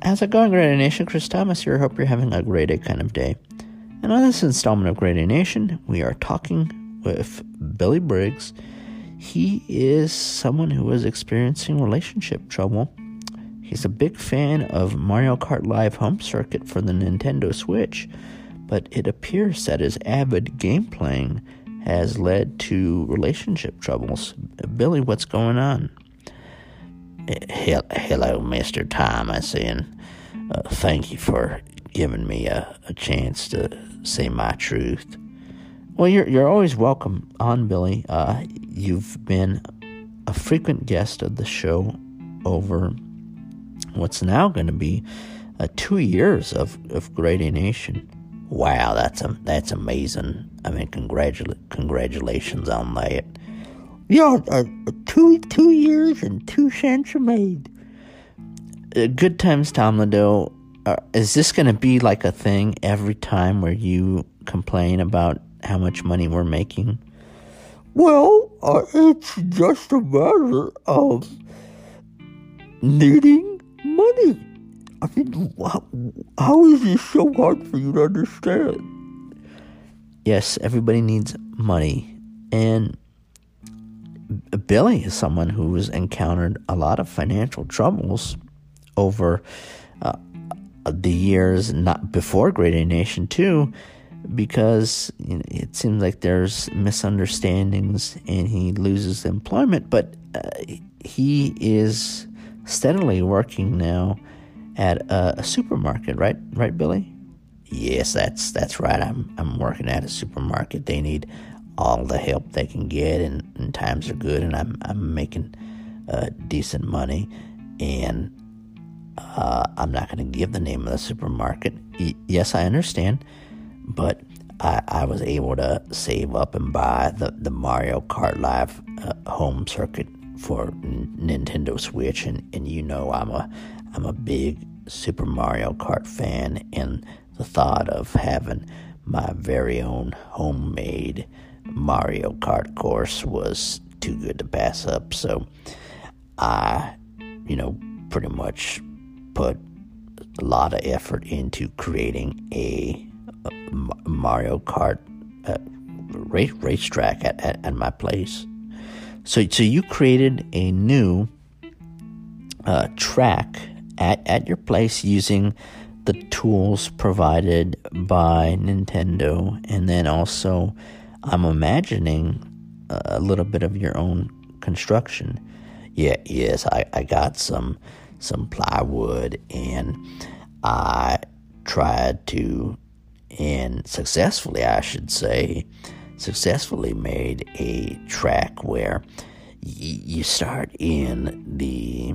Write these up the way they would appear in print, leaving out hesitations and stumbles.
How's it going, Grady Nation? Chris Thomas here. Hope you're having a great day kind of day. And on this installment of Grady Nation, we are talking with Billy Briggs. He is someone who is experiencing relationship trouble. He's a big fan of Mario Kart Live Home Circuit for the Nintendo Switch, but it appears that his avid game playing has led to relationship troubles. Billy, what's going on? Hello, Mr. Thomas, and thank you for giving me a chance to say my truth. Well, you're always welcome on, Billy. You've been a frequent guest of the show over what's now going to be 2 years of Grady Nation. Wow, that's amazing. I mean, congratulations on that. Yeah, 2 years and 2 cents are made. Good times, Tom Liddell. Is this going to be like a thing every time where you complain about how much money we're making? Well, it's just a matter of needing money. I mean, how is this so hard for you to understand? Yes, everybody needs money. And Billy is someone who's encountered a lot of financial troubles over the years, not before Grady Nation too, because it seems like there's misunderstandings and he loses employment, but he is steadily working now at a supermarket, right, Billy? Yes, that's right. I'm working at a supermarket. They need all the help they can get, and times are good, and I'm making decent money, and I'm not going to give the name of the supermarket. Yes, I understand, but I was able to save up and buy the Mario Kart Live Home Circuit for Nintendo Switch, and I'm a big Super Mario Kart fan, and the thought of having my very own homemade Mario Kart course was too good to pass up. So I, pretty much put a lot of effort into creating a Mario Kart racetrack at my place. So you created a new track at your place using the tools provided by Nintendo, and then also I'm imagining a little bit of your own construction. Yes, I got some plywood, and I tried to, and successfully made a track where you start in the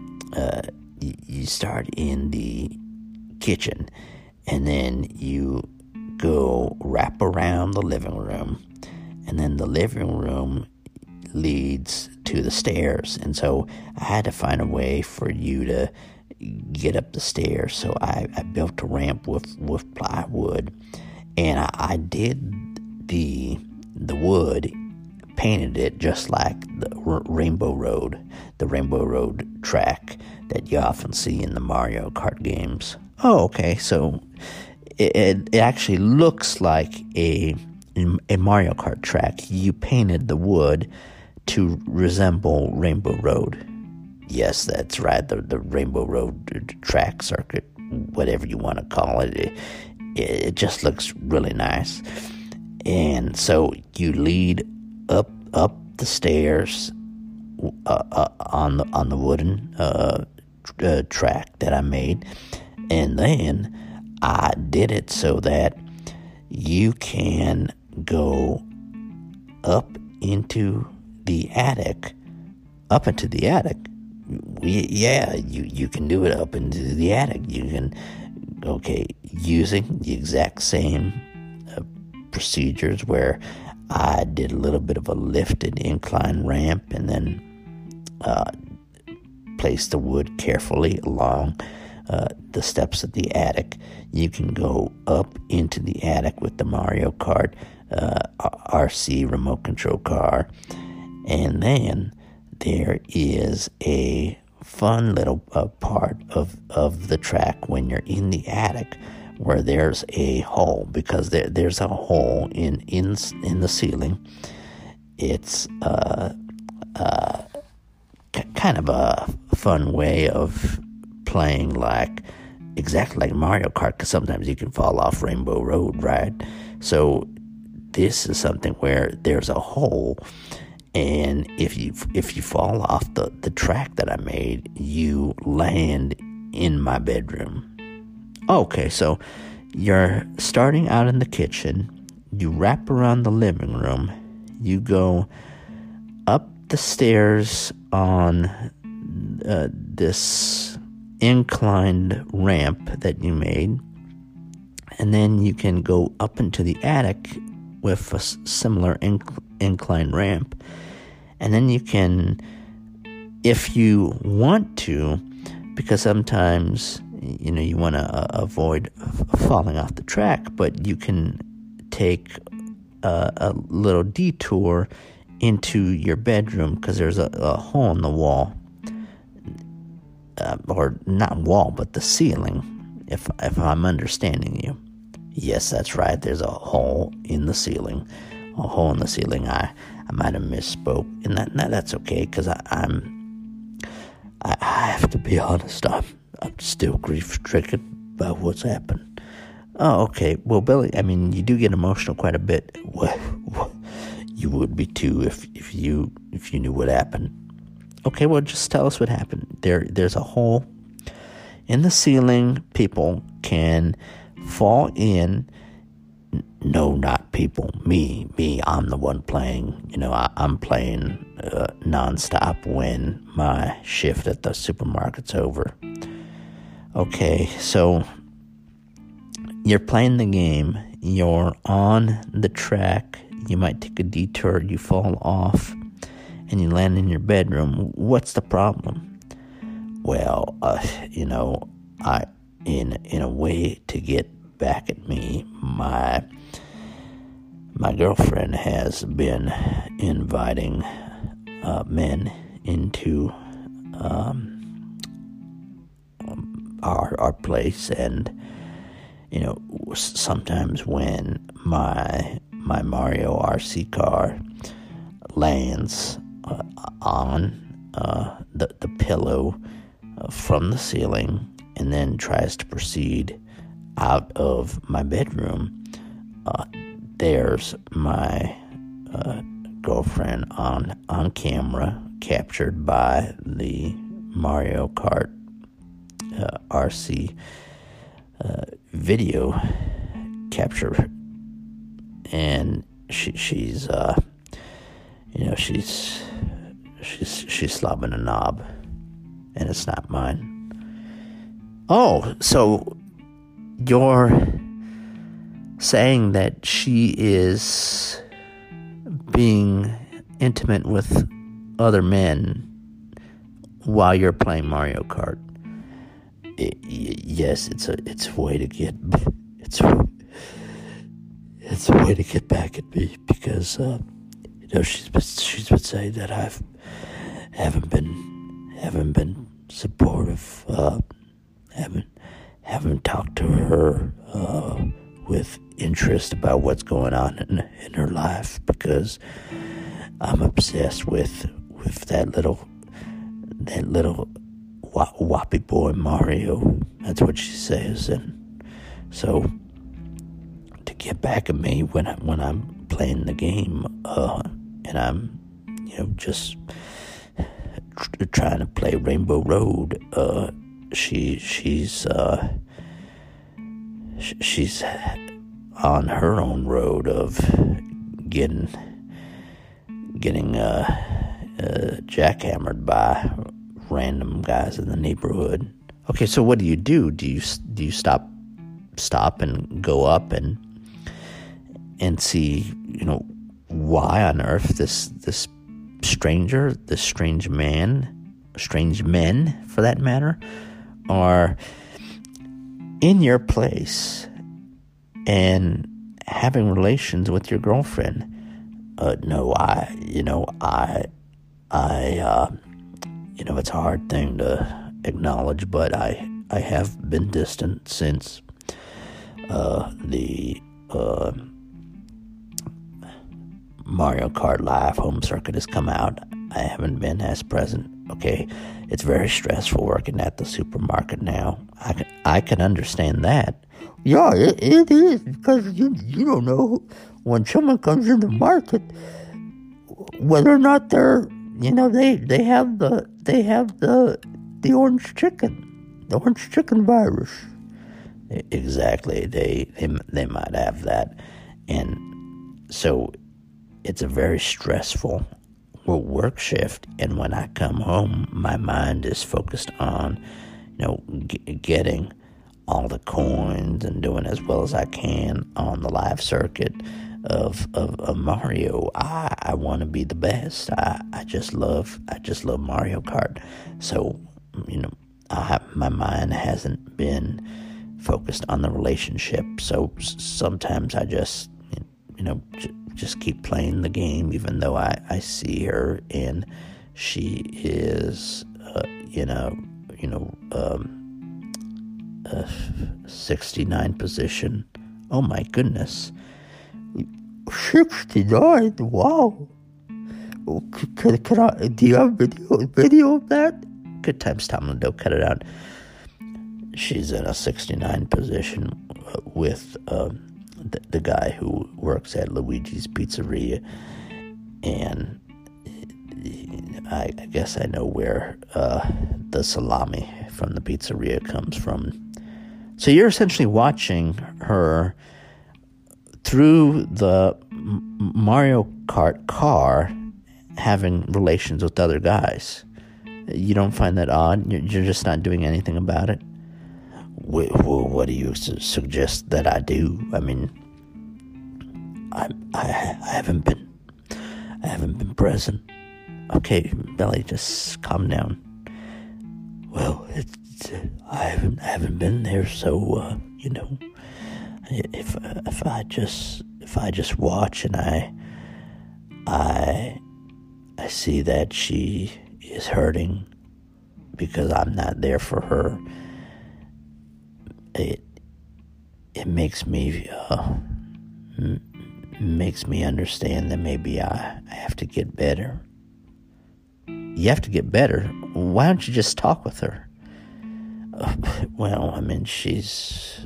kitchen, and then you go wrap around the living room, and then the living room leads to the stairs, and so I had to find a way for you to get up the stairs. So I built a ramp with plywood, and I did the wood, painted it just like the Rainbow Road track that you often see in the Mario Kart games. Oh, okay. So it actually looks like a Mario Kart track. You painted the wood to resemble Rainbow Road. Yes, that's right. The Rainbow Road track circuit, whatever you want to call it. It just looks really nice. And so you lead up the stairs on the wooden track that I made, and then I did it so that you can go up into the attic. You can do it up into the attic. You can, using the exact same procedures where I did a little bit of a lifted incline ramp, and then placed the wood carefully along the steps of the attic. You can go up into the attic with the Mario Kart RC remote control car, and then there is a fun little part of the track when you're in the attic, where there's a hole, because there's a hole in the ceiling. It's kind of a fun way of playing, exactly like Mario Kart, because sometimes you can fall off Rainbow Road, right? So this is something where there's a hole, and if you fall off the track that I made, you land in my bedroom. Okay, so you're starting out in the kitchen, you wrap around the living room, you go up the stairs on this inclined ramp that you made, and then you can go up into the attic with a similar inclined ramp, and then you can, if you want to, because sometimes you want to avoid falling off the track, but you can take a little detour into your bedroom, because there's a hole in the wall, or not wall, but the ceiling, if I'm understanding you. Yes, that's right, there's a hole in the ceiling. I might have misspoke, and that's okay, because I have to be honest, I'm still grief-stricken by what's happened. Oh, okay. Well, Billy, you do get emotional quite a bit. Well, you would be too if you knew what happened. Okay, well, just tell us what happened. There's a hole in the ceiling. People can fall in. No, not people. Me. I'm the one playing. I'm playing nonstop when my shift at the supermarket's over. Okay, so you're playing the game. You're on the track. You might take a detour. You fall off, and you land in your bedroom. What's the problem? Well, in a way to get back at me, my girlfriend has been inviting men into our place, and sometimes when my Mario RC car lands on the pillow from the ceiling, and then tries to proceed out of my bedroom, there's my girlfriend on camera, captured by the Mario Kart RC video capture, and she's slobbing a knob, and it's not mine. Oh, so you're saying that she is being intimate with other men while you're playing Mario Kart? Yes, it's a way to get back at me, because she's been saying that I haven't been supportive, haven't talked to her with interest about what's going on in her life, because I'm obsessed with that little whoppy boy Mario. That's what she says. And so to get back at me when I'm playing the game, and I'm just trying to play Rainbow Road, she's on her own road of getting jackhammered by random guys in the neighborhood. Okay, so what do you do? Do you stop and go up and see why on earth this stranger, this strange men for that matter, are in your place and having relations with your girlfriend? No, it's a hard thing to acknowledge, but I have been distant since the Mario Kart Live home circuit has come out. I haven't been as present. Okay, it's very stressful working at the supermarket now. I can understand that. Yeah, it is, because you don't know when someone comes in the market whether or not they're, they have the orange chicken virus. Exactly, they might have that, and so it's a very stressful work shift. And when I come home, my mind is focused on, getting all the coins and doing as well as I can on the live circuit of Mario. I want to be the best. I just love Mario Kart. So, my mind hasn't been focused on the relationship. So sometimes I just, just keep playing the game, even though I see her and she is, 69 position. Oh my goodness. 69? Wow. Can I, do you have video of that? Good times, Tom Lindo, cut it out. She's in a 69 position with the guy who works at Luigi's Pizzeria, and I guess I know where the salami from the pizzeria comes from. So you're essentially watching her through the Mario Kart car having relations with other guys. You don't find that odd? You're just not doing anything about it? Well, what do you suggest that I do? I mean, I haven't been present. Okay, Billy, just calm down. Well, I haven't been there, so if I just watch and I see that she is hurting because I'm not there for her, it makes me understand that maybe I have to get better. You have to get better? Why don't you just talk with her? Well, I mean, she's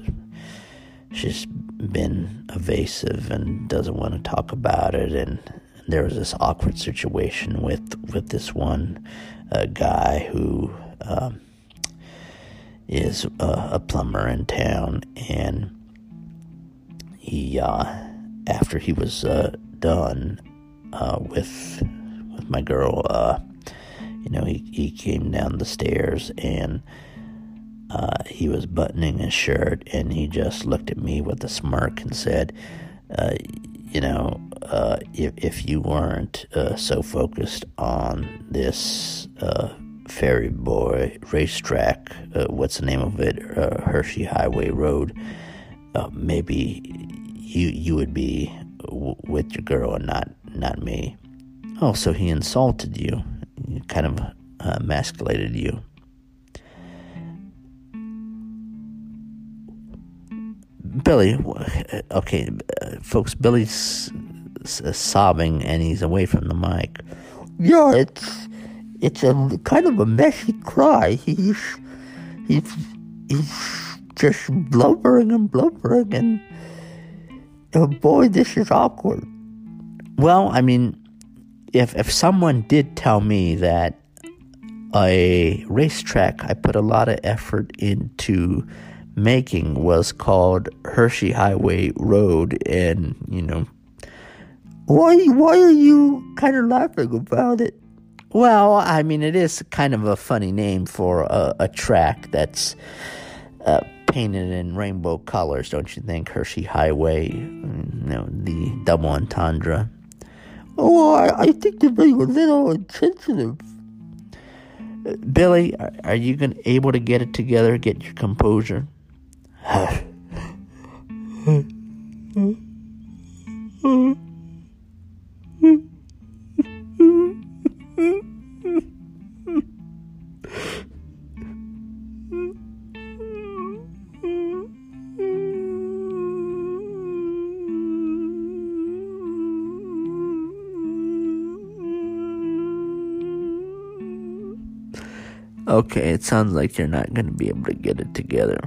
been evasive and doesn't want to talk about it, and there was this awkward situation with this one guy who is a plumber in town, and he after he was done with my girl, he came down the stairs and he was buttoning his shirt, and he just looked at me with a smirk and said, if you weren't so focused on this Ferry Boy racetrack, what's the name of it, Hershey Highway Road, maybe you would be with your girl and not me. Oh, so he insulted you, kind of emasculated you. Billy, okay, folks, Billy's sobbing and he's away from the mic. Yeah, it's a kind of a messy cry. He's just blubbering, and oh boy, this is awkward. Well, I mean, if someone did tell me that a racetrack I put a lot of effort into making was called Hershey Highway Road, and why are you kind of laughing about it? Well, I mean, it is kind of a funny name for a track that's painted in rainbow colors, don't you think? Hershey Highway, the double entendre. Oh, I think they're being a little insensitive. Billy, are you able to get it together, get your composure? Okay, it sounds like you're not going to be able to get it together.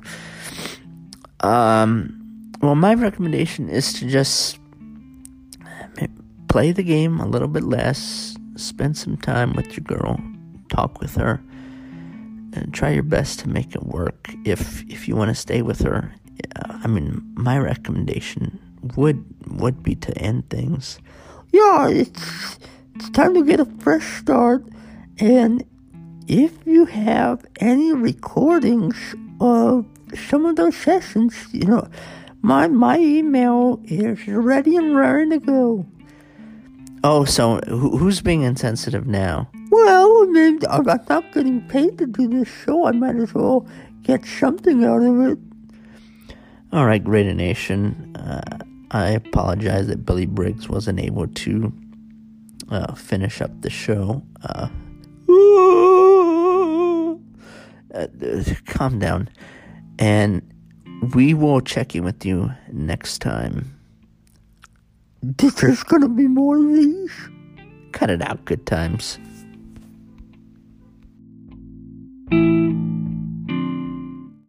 Well, my recommendation is to just play the game a little bit less, spend some time with your girl, talk with her, and try your best to make it work. If you want to stay with her, my recommendation would be to end things. Yeah, it's time to get a fresh start, and if you have any recordings of some of those sessions, my email is ready and raring to go. Oh, so who's being insensitive now? Well, I mean, I'm not getting paid to do this show. I might as well get something out of it. All right, Greater Nation. I apologize that Billy Briggs wasn't able to finish up the show. Calm down. And we will check in with you next time. There's gonna be more of these. Cut it out, Good Times.